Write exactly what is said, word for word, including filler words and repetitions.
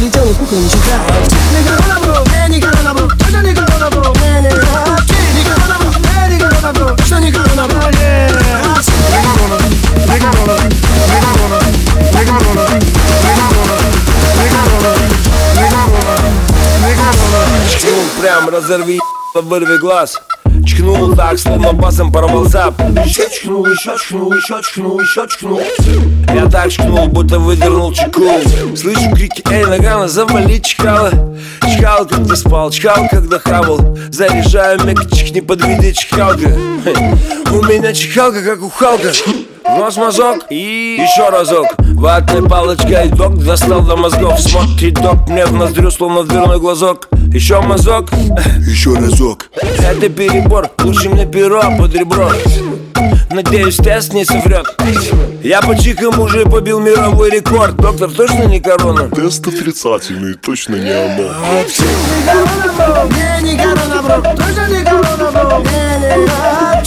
прилетел и кукол не читал. Не корона, бро, не, не корона, бро, точно не корона, бро, не, не, не корона, бро, не, не корона, бро, точно не корона, бро, не, не корона, не корона, не корона, не корона, не корона, не корона, не корона, не корона. Чкнул прям, разорви, вырви глаз. Чкнул так, словно басом порвал зап. Еще чкнул, еще чкнул, еще чкнул, еще чкнул. Я так чкнул, будто выдернул чеку. Слышу крики, эй, Нагано, завали чкала. Чкал, когда спал, чкал, когда хавал. Заряжаю мягчик, не подведи чкалка. У меня чкалка, как у Халка. В нос мазок и еще разок. Ватной палочкой док достал до мозгов. Смотрит док мне в ноздрю, словно дверной глазок. Еще мазок, Еще разок. это перебор, лучше мне перо под ребро. Надеюсь, тест не соврет. Я по чикам уже побил мировой рекорд. Доктор, точно не корона? Тест отрицательный, точно не оно. Не корона, бро, не, не корона, бро, точно не корона, бро, не, не,